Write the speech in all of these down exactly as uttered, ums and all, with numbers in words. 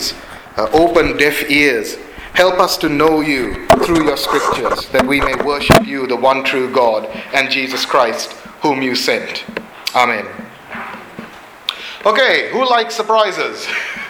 eyes, uh, open deaf ears. Help us to know you through your scriptures, that we may worship you, the one true God, and Jesus Christ, whom you sent. Amen. Okay, who likes surprises?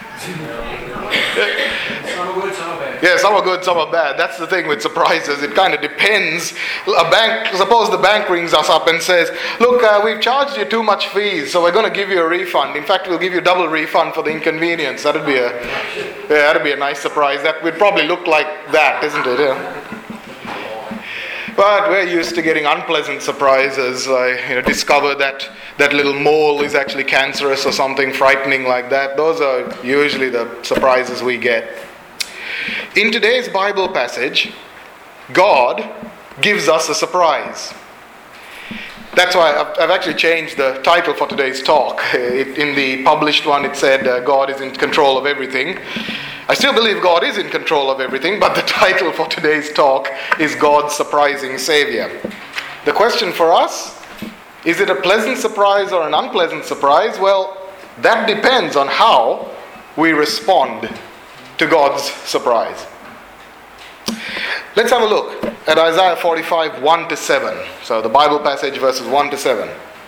Some are good, some are bad. Yeah, some are good, some are bad. That's the thing with surprises. It kind of depends. A bank, suppose the bank rings us up and says, look, uh, we've charged you too much fees, so we're going to give you a refund. In fact, we'll give you double refund for the inconvenience. That'd be a, yeah, that'd be a nice surprise. That would probably look like that, isn't it? Yeah. But we're used to getting unpleasant surprises. I you know, discover that that little mole is actually cancerous or something frightening like that. Those are usually the surprises we get. In today's Bible passage, God gives us a surprise. That's why I've, I've actually changed the title for today's talk. It, in the published one, it said uh, God is in control of everything. I still believe God is in control of everything, but the title for today's talk is God's Surprising Savior. The question for us, is it a pleasant surprise or an unpleasant surprise? Well, that depends on how we respond to God's surprise. Let's have a look at Isaiah forty-five, one to seven. So the Bible passage, verses one to seven.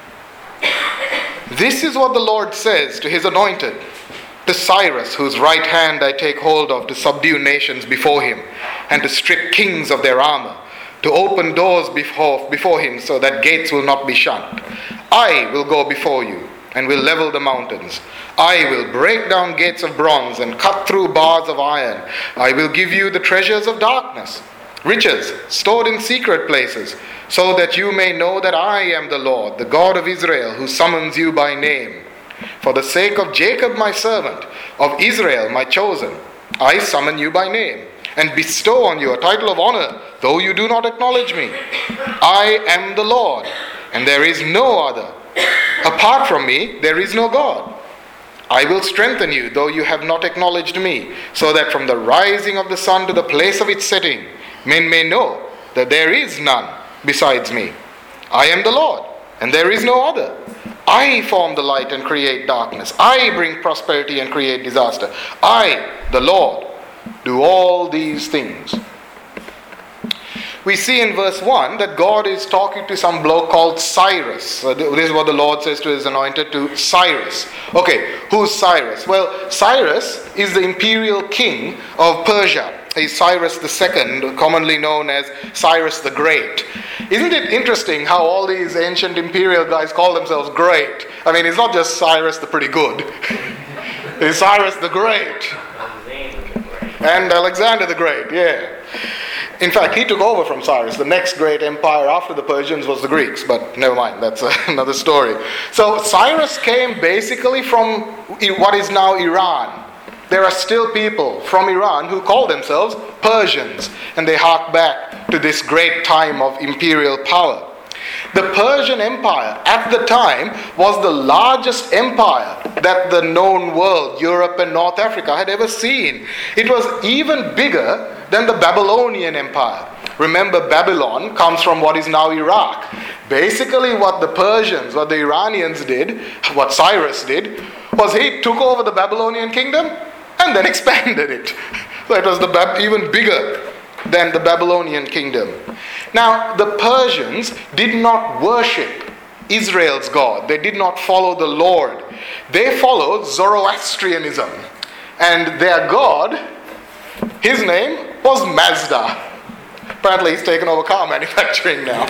This is what the Lord says to his anointed, to Cyrus, whose right hand I take hold of, to subdue nations before him, and to strip kings of their armor, to open doors before, before him, so that gates will not be shut. I will go before you, and will level the mountains. I will break down gates of bronze, and cut through bars of iron. I will give you the treasures of darkness, riches stored in secret places, so that you may know that I am the Lord, the God of Israel, who summons you by name. For the sake of Jacob my servant, of Israel my chosen, I summon you by name, and bestow on you a title of honor, though you do not acknowledge me. I am the Lord, and there is no other. Apart from me, there is no God. I will strengthen you, though you have not acknowledged me, so that from the rising of the sun to the place of its setting, men may know that there is none besides me. I am the Lord, and there is no other. I form the light and create darkness. I bring prosperity and create disaster. I, the Lord, do all these things. We see in verse one that God is talking to some bloke called Cyrus. So this is what the Lord says to his anointed, to Cyrus. Okay, who's Cyrus? Well, Cyrus is the imperial king of Persia. He's Cyrus the Second, commonly known as Cyrus the Great. Isn't it interesting how all these ancient imperial guys call themselves great? I mean, it's not just Cyrus the Pretty Good. It's Cyrus the Great. And Alexander the Great, yeah. In fact, he took over from Cyrus. The next great empire after the Persians was the Greeks, but never mind, that's another story. So Cyrus came basically from what is now Iran. There are still people from Iran who call themselves Persians, and they hark back to this great time of imperial power. The Persian Empire at the time was the largest empire that the known world, Europe and North Africa, had ever seen. It was even bigger than the Babylonian Empire. Remember, Babylon comes from what is now Iraq. Basically what the Persians, what the Iranians did, what Cyrus did, was he took over the Babylonian kingdom and then expanded it. So it was the Bab- even bigger than the Babylonian kingdom. Now, the Persians did not worship Israel's God. They did not follow the Lord. They followed Zoroastrianism. And their God, his name was Mazda. Apparently he's taken over car manufacturing now.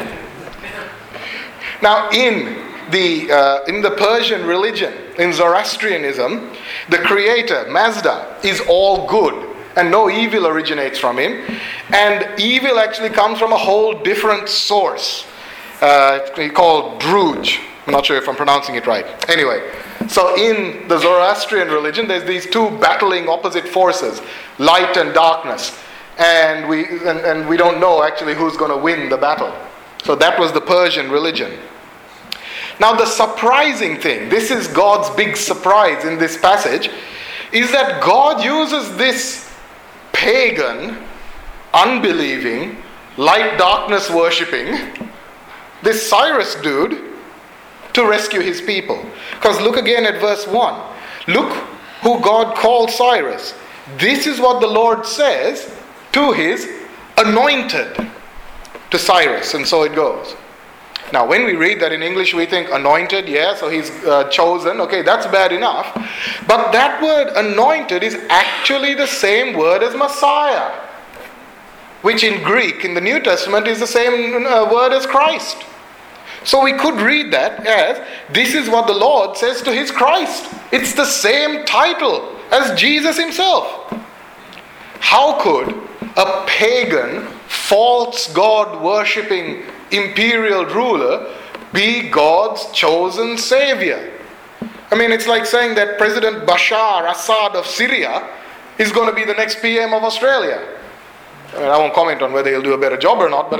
Now, in the uh, in the Persian religion, in Zoroastrianism, the creator, Mazda, is all good. And no evil originates from him. And evil actually comes from a whole different source. Uh, it's called Druj. I'm not sure if I'm pronouncing it right. Anyway, so in the Zoroastrian religion, there's these two battling opposite forces, light and darkness. And we and, and we don't know actually who's going to win the battle. So that was the Persian religion. Now the surprising thing, this is God's big surprise in this passage, is that God uses this pagan, unbelieving, light darkness worshipping, this Cyrus dude, to rescue his people. Because look again at verse one. Look who God called Cyrus. This is what the Lord says to his anointed, to Cyrus. And so it goes. Now, when we read that in English, we think anointed, yeah, so he's uh, chosen. Okay, that's bad enough. But that word anointed is actually the same word as Messiah, which in Greek, in the New Testament, is the same uh, word as Christ. So we could read that as, this is what the Lord says to his Christ. It's the same title as Jesus himself. How could a pagan, false God worshipping imperial ruler be God's chosen savior? I mean, it's like saying that President Bashar Assad of Syria is going to be the next P M of Australia. I mean, I won't comment on whether he'll do a better job or not, but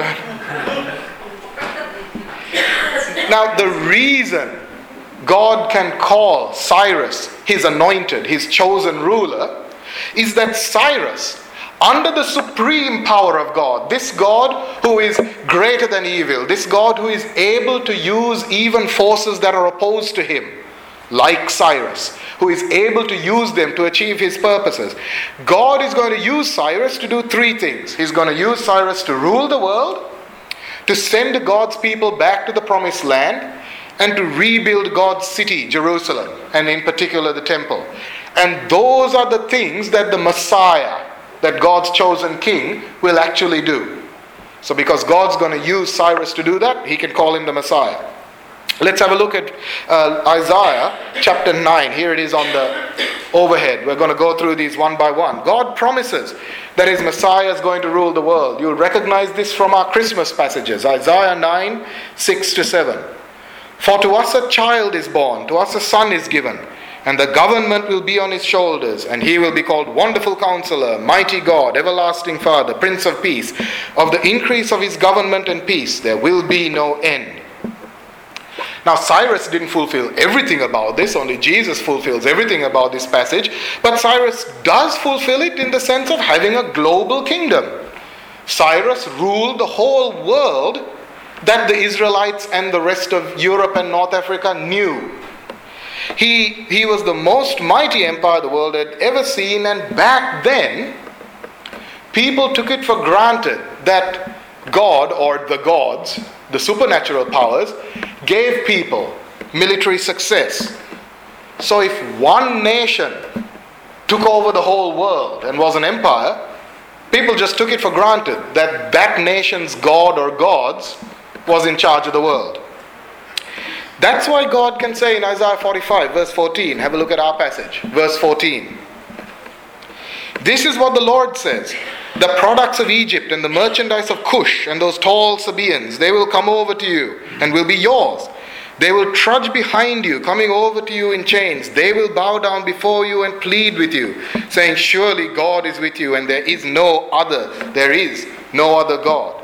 now the reason God can call Cyrus his anointed, his chosen ruler, is that Cyrus, under the supreme power of God, this God who is greater than evil, this God who is able to use even forces that are opposed to him, like Cyrus, who is able to use them to achieve his purposes. God is going to use Cyrus to do three things. He's going to use Cyrus to rule the world, to send God's people back to the promised land, and to rebuild God's city, Jerusalem, and in particular the temple. And those are the things that the Messiah, that God's chosen king, will actually do. So because God's going to use Cyrus to do that, he can call him the Messiah. Let's have a look at uh, Isaiah chapter nine. Here it is on the overhead. We're going to go through these one by one. God promises that his Messiah is going to rule the world. You'll recognize this from our Christmas passages. Isaiah nine, six to seven. For to us a child is born, to us a son is given, and the government will be on his shoulders, and he will be called Wonderful Counselor, Mighty God, Everlasting Father, Prince of Peace. Of the increase of his government and peace there will be no end. Now Cyrus didn't fulfill everything about this, only Jesus fulfills everything about this passage, but Cyrus does fulfill it in the sense of having a global kingdom. Cyrus ruled the whole world that the Israelites and the rest of Europe and North Africa knew. He, he was the most mighty empire the world had ever seen, and back then, people took it for granted that God, or the gods, the supernatural powers, gave people military success. So if one nation took over the whole world and was an empire, people just took it for granted that that nation's god or gods was in charge of the world. That's why God can say in Isaiah forty-five, verse fourteen, have a look at our passage, verse fourteen. This is what the Lord says. The products of Egypt and the merchandise of Cush and those tall Sabaeans, they will come over to you and will be yours. They will trudge behind you, coming over to you in chains. They will bow down before you and plead with you, saying, surely God is with you and there is no other, there is no other God.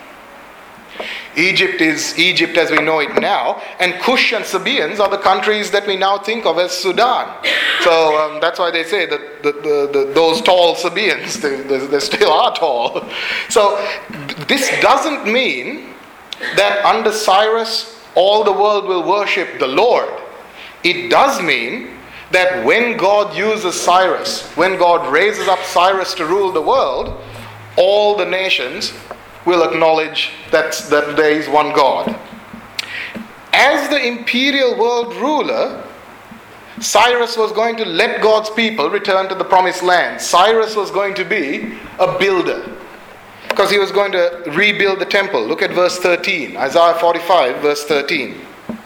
Egypt is Egypt as we know it now, and Cush and Sabaeans are the countries that we now think of as Sudan. So um, that's why they say that the, the, the, those tall Sabaeans, they, they, they still are tall. So this doesn't mean that under Cyrus all the world will worship the Lord. It does mean that when God uses Cyrus, when God raises up Cyrus to rule the world, all the nations will acknowledge that, that there is one God. As the imperial world ruler, Cyrus was going to let God's people return to the promised land. Cyrus was going to be a builder, because he was going to rebuild the temple. Look at verse thirteen, Isaiah forty-five, verse thirteen.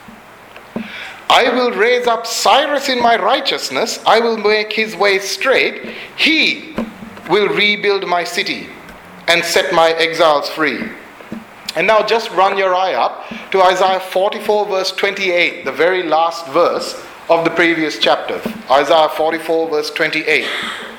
I will raise up Cyrus in my righteousness. I will make his way straight. He will rebuild my city and set my exiles free. And now just run your eye up to Isaiah forty-four, verse twenty-eight, the very last verse of the previous chapter. Isaiah forty-four, verse twenty-eight.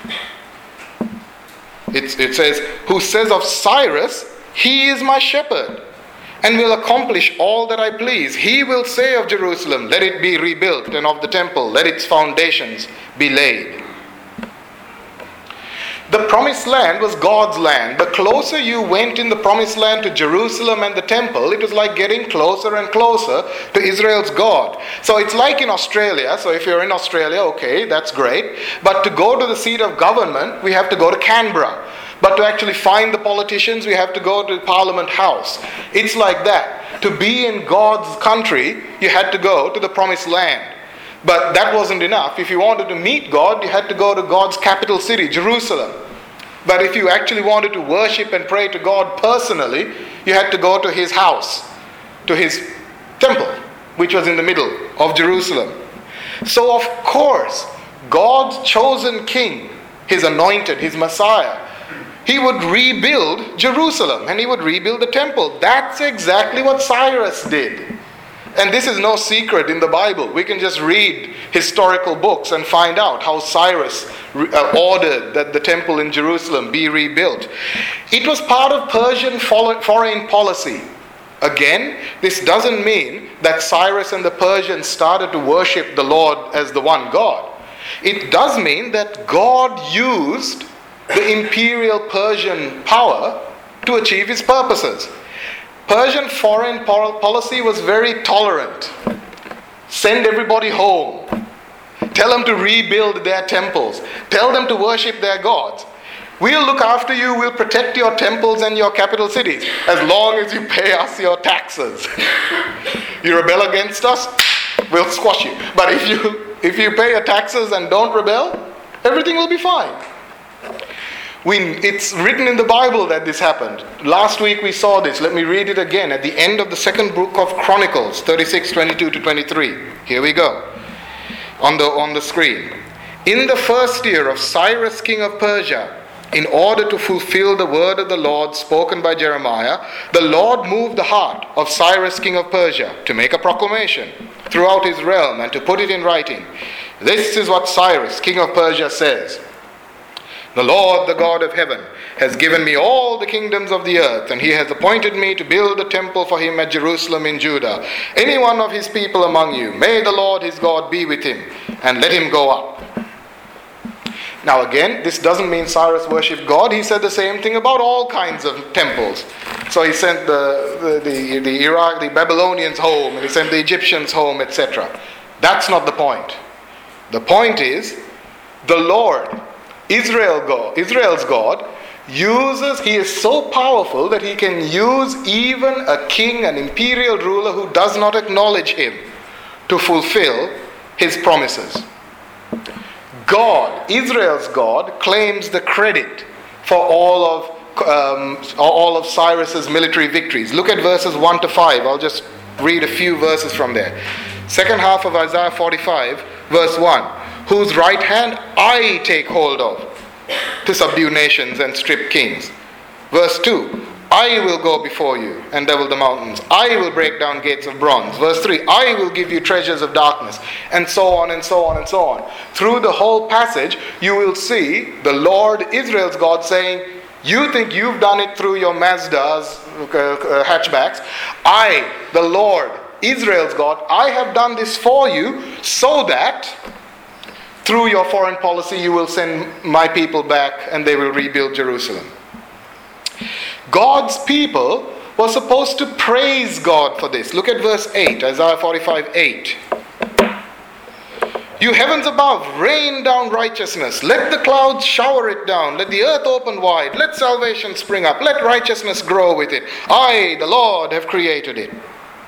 It, it says, who says of Cyrus, he is my shepherd, and will accomplish all that I please. He will say of Jerusalem, let it be rebuilt, and of the temple, let its foundations be laid. The promised land was God's land. The closer you went in the promised land to Jerusalem and the temple, it was like getting closer and closer to Israel's God. So it's like in Australia. So if you're in Australia, okay, that's great. But to go to the seat of government, we have to go to Canberra. But to actually find the politicians, we have to go to Parliament House. It's like that. To be in God's country, you had to go to the promised land. But that wasn't enough. If you wanted to meet God, you had to go to God's capital city, Jerusalem. But if you actually wanted to worship and pray to God personally, you had to go to his house, to his temple, which was in the middle of Jerusalem. So of course, God's chosen king, his anointed, his Messiah, he would rebuild Jerusalem and he would rebuild the temple. That's exactly what Cyrus did. And this is no secret in the Bible. We can just read historical books and find out how Cyrus ordered that the temple in Jerusalem be rebuilt. It was part of Persian foreign policy. Again, this doesn't mean that Cyrus and the Persians started to worship the Lord as the one God. It does mean that God used the imperial Persian power to achieve his purposes. Persian foreign policy was very tolerant. Send everybody home. Tell them to rebuild their temples. Tell them to worship their gods. We'll look after you. We'll protect your temples and your capital cities as long as you pay us your taxes. You rebel against us, we'll squash you. But if you if you pay your taxes and don't rebel, everything will be fine. We, it's written in the Bible that this happened. Last week we saw this. Let me read it again at the end of the second book of Chronicles, thirty-six, twenty-two to twenty-three. Here we go. On the, on the screen. In the first year of Cyrus, king of Persia, in order to fulfill the word of the Lord spoken by Jeremiah, the Lord moved the heart of Cyrus, king of Persia, to make a proclamation throughout his realm and to put it in writing. This is what Cyrus, king of Persia, says. The Lord, the God of heaven, has given me all the kingdoms of the earth, and he has appointed me to build a temple for him at Jerusalem in Judah. Any one of his people among you, may the Lord his God be with him, and let him go up. Now again, this doesn't mean Cyrus worshipped God. He said the same thing about all kinds of temples. So he sent the, the, the, the Iraq, the Babylonians home, and he sent the Egyptians home, et cetera. That's not the point. The point is, the Lord, Israel God, Israel's God, uses, he is so powerful that he can use even a king, an imperial ruler who does not acknowledge him to fulfill his promises. God, Israel's God, claims the credit for all of um, all of Cyrus's military victories. Look at verses one to five. I'll just read a few verses from there. Second half of Isaiah forty-five, verse one. Whose right hand I take hold of to subdue nations and strip kings. Verse two. I will go before you and level the mountains. I will break down gates of bronze. Verse three. I will give you treasures of darkness. And so on and so on and so on. Through the whole passage, you will see the Lord, Israel's God, saying, you think you've done it through your Mazdas, uh, hatchbacks. I, the Lord, Israel's God, I have done this for you so that through your foreign policy you will send my people back and they will rebuild Jerusalem. God's people were supposed to praise God for this. Look at verse eight, Isaiah forty-five, eight. You heavens above, rain down righteousness. Let the clouds shower it down. Let the earth open wide. Let salvation spring up. Let righteousness grow with it. I, the Lord, have created it.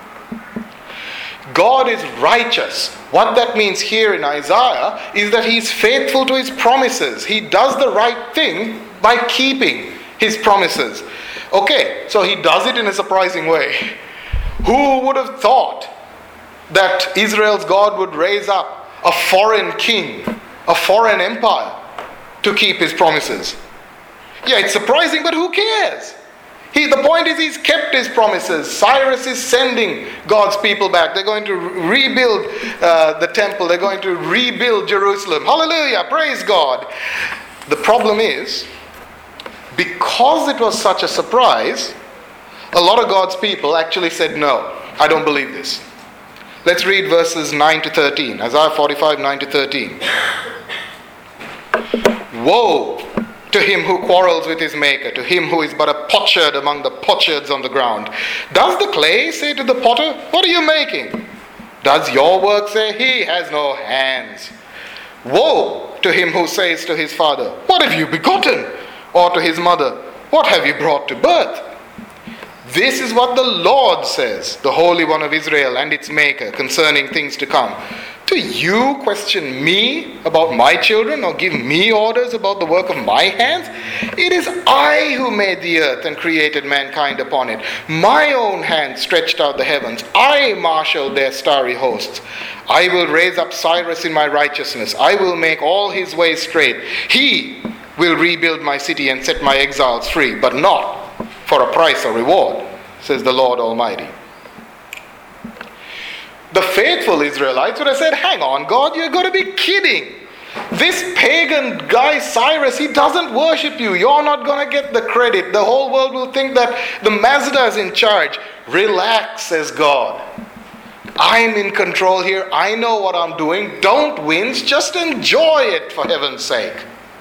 God is righteous. What that means here in Isaiah is that he's faithful to his promises. He does the right thing by keeping his promises. Okay, so he does it in a surprising way. Who would have thought that Israel's God would raise up a foreign king, a foreign empire, to keep his promises? Yeah, it's surprising, but who cares? He, the point is he's kept his promises. Cyrus is sending God's people back. They're going to rebuild uh, the temple. They're going to rebuild Jerusalem. Hallelujah, praise God. The problem is, because it was such a surprise, a lot of God's people actually said, no, I don't believe this. Let's read verses nine to thirteen. Isaiah forty-five, nine to thirteen. Woe to him who quarrels with his maker, to him who is but a potsherd among the potsherds on the ground? Does the clay say to the potter, what are you making? Does your work say, he has no hands? Woe to him who says to his father, what have you begotten? Or to his mother, what have you brought to birth? This is what the Lord says, the Holy One of Israel and its Maker, concerning things to come. Do you question me about my children, or give me orders about the work of my hands? It is I who made the earth and created mankind upon it. My own hand stretched out the heavens. I marshaled their starry hosts. I will raise up Cyrus in my righteousness. I will make all his ways straight. He will rebuild my city and set my exiles free, but not for a price or reward, says the Lord Almighty. The faithful Israelites would have said, hang on, God, you're going to be kidding. This pagan guy Cyrus, he doesn't worship you. You're not going to get the credit. The whole world will think that the Mazda is in charge. Relax, says God. I'm in control here. I know what I'm doing. Don't wince. Just enjoy it, for heaven's sake.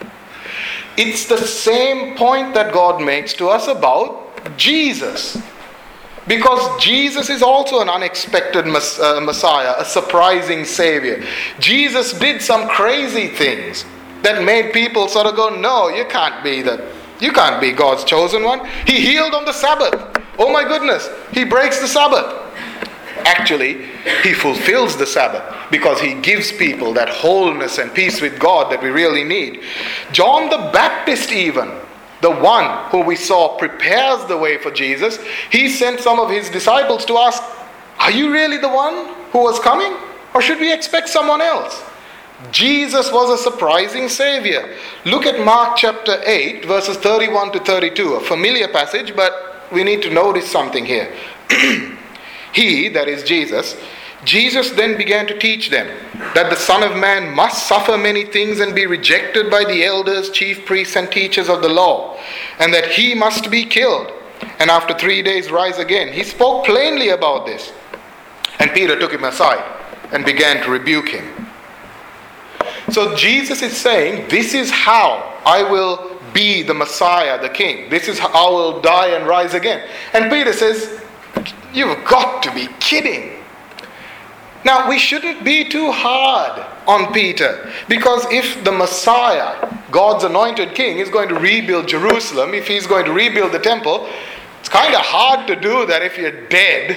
It's the same point that God makes to us about Jesus. Because Jesus is also an unexpected Messiah, a surprising Savior. Jesus did some crazy things that made people sort of go, no, you can't be that. You can't be God's chosen one. He healed on the Sabbath. Oh my goodness, he breaks the Sabbath. Actually, he fulfills the Sabbath because he gives people that wholeness and peace with God that we really need. John the Baptist even, the one who we saw prepares the way for Jesus, he sent some of his disciples to ask, are you really the one who was coming? Or should we expect someone else? Jesus was a surprising Savior. Look at Mark chapter eight, verses thirty-one to thirty-two. A familiar passage, but we need to notice something here. He, that is Jesus, Jesus then began to teach them that the Son of Man must suffer many things and be rejected by the elders, chief priests, and teachers of the law, and that he must be killed, and after three days rise again. He spoke plainly about this. And Peter took him aside and began to rebuke him. So Jesus is saying, this is how I will be the Messiah, the King. This is how I will die and rise again. And Peter says, you've got to be kidding. Now, we shouldn't be too hard on Peter, because if the Messiah, God's anointed king, is going to rebuild Jerusalem, if he's going to rebuild the temple, it's kind of hard to do that if you're dead.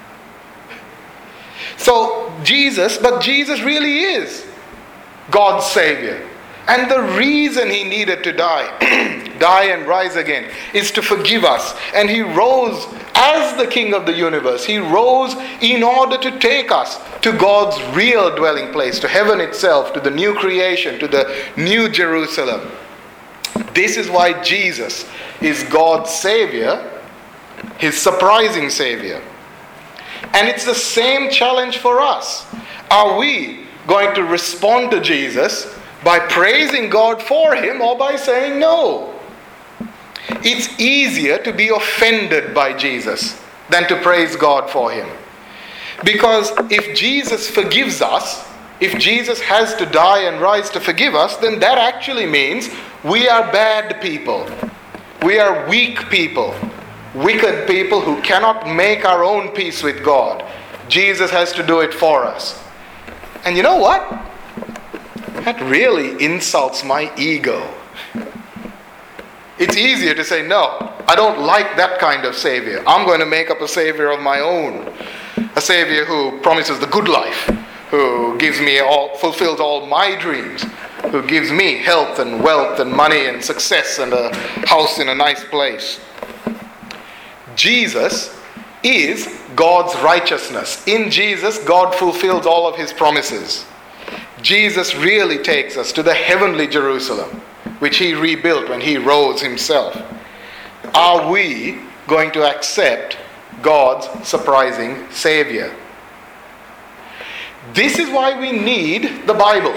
So Jesus, but Jesus really is God's Savior. And the reason he needed to die, die and rise again, is to forgive us. And he rose as the King of the universe. He rose in order to take us to God's real dwelling place, to heaven itself, to the new creation, to the new Jerusalem. This is why Jesus is God's Savior, his surprising Savior. And it's the same challenge for us. Are we going to respond to Jesus by praising God for him, or by saying no? It's easier to be offended by Jesus than to praise God for him. Because if Jesus forgives us, if Jesus has to die and rise to forgive us, then that actually means we are bad people. We are weak people. Wicked people who cannot make our own peace with God. Jesus has to do it for us. And you know what? That really insults my ego. It's easier to say, no, I don't like that kind of Savior. I'm going to make up a Savior of my own. A Savior who promises the good life, who gives me all, fulfills all my dreams, who gives me health and wealth and money and success and a house in a nice place. Jesus is God's righteousness. In Jesus, God fulfills all of his promises. Jesus really takes us to the heavenly Jerusalem, which he rebuilt when he rose himself. Are we going to accept God's surprising Savior? This is why we need the Bible.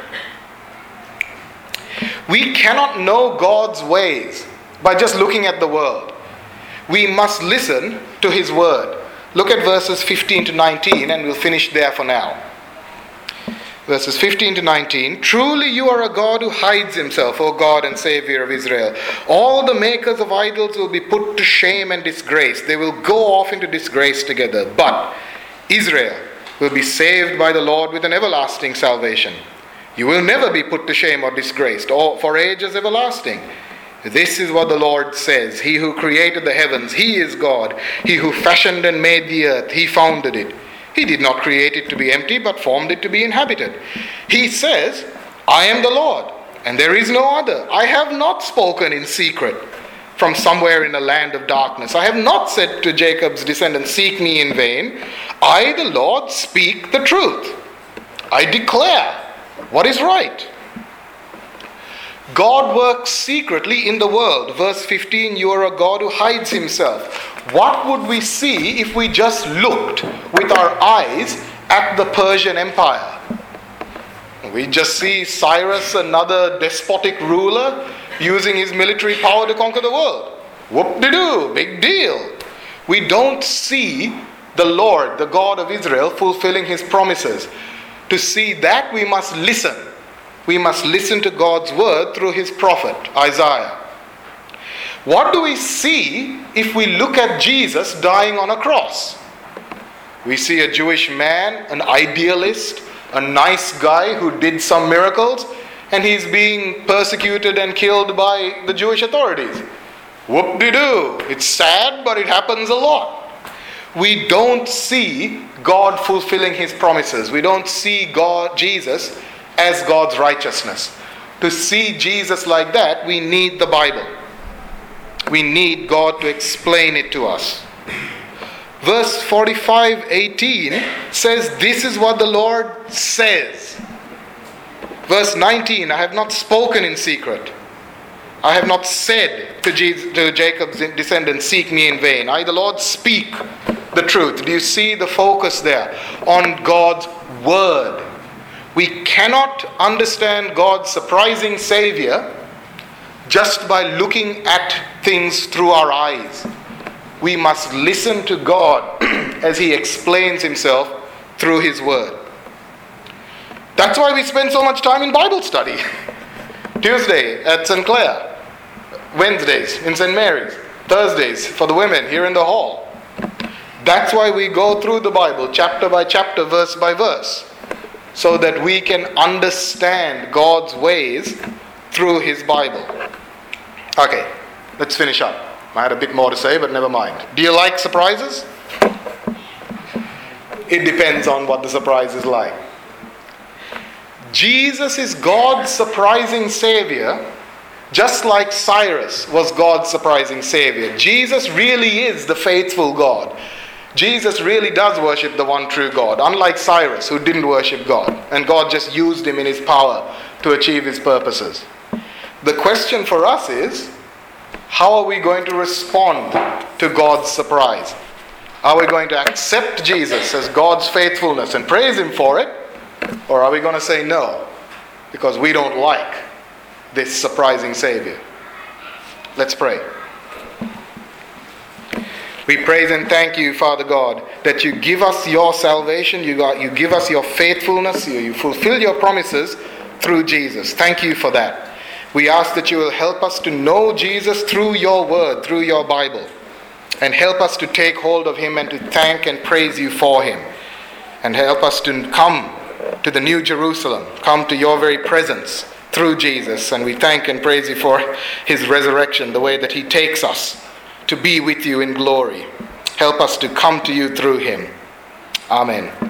We cannot know God's ways by just looking at the world. We must listen to his word. Look at verses fifteen to nineteen, and we'll finish there for now. verses fifteen to nineteen. Truly you are a God who hides himself, O God and Savior of Israel. All the makers of idols will be put to shame and disgrace. They will go off into disgrace together. But Israel will be saved by the Lord with an everlasting salvation. You will never be put to shame or disgraced, or for ages everlasting. This is what the Lord says. He who created the heavens, he is God. He who fashioned and made the earth, he founded it. He did not create it to be empty, but formed it to be inhabited. He says, I am the Lord, and there is no other. I have not spoken in secret from somewhere in a land of darkness. I have not said to Jacob's descendants, seek me in vain. I, the Lord, speak the truth. I declare what is right. God works secretly in the world. Verse fifteen, you are a God who hides himself. What would we see if we just looked with our eyes at the Persian Empire? We just see Cyrus, another despotic ruler, using his military power to conquer the world. Whoop-de-doo, big deal. We don't see the Lord, the God of Israel, fulfilling his promises. To see that, we must listen. We must listen to God's word through his prophet, Isaiah. What do we see if we look at Jesus dying on a cross? We see a Jewish man, an idealist, a nice guy who did some miracles, and he's being persecuted and killed by the Jewish authorities. Whoop-de-doo. It's sad, but it happens a lot. We don't see God fulfilling his promises. We don't see God, Jesus, as God's righteousness. To see Jesus like that, we need the Bible. We need God to explain it to us. Verse forty-five eighteen says, this is what the Lord says. Verse nineteen, I have not spoken in secret. I have not said to, Jesus, to Jacob's descendants, seek me in vain. I, the Lord, speak the truth. Do you see the focus there on God's word? We cannot understand God's surprising Savior just by looking at things through our eyes. We must listen to God as he explains himself through his word. That's why we spend so much time in Bible study. Tuesday at Saint Clair, Wednesdays in Saint Mary's, Thursdays for the women here in the hall. That's why we go through the Bible chapter by chapter, verse by verse, so that we can understand God's ways through his Bible. Okay, let's finish up. I had a bit more to say, but never mind. Do you like surprises? It depends on what the surprise is like. Jesus is God's surprising Savior, just like Cyrus was God's surprising Savior. Jesus really is the faithful God. Jesus really does worship the one true God, unlike Cyrus, who didn't worship God, and God just used him in his power to achieve his purposes. The question for us is, how are we going to respond to God's surprise? Are we going to accept Jesus as God's faithfulness and praise him for it? Or are we going to say no, because we don't like this surprising Savior? Let's pray. We praise and thank you, Father God, that you give us your salvation, you, got, you give us your faithfulness, you, you fulfill your promises through Jesus. Thank you for that. We ask that you will help us to know Jesus through your word, through your Bible, and help us to take hold of him and to thank and praise you for him. And help us to come to the New Jerusalem, come to your very presence through Jesus. And we thank and praise you for his resurrection, the way that he takes us to be with you in glory. Help us to come to you through him. Amen.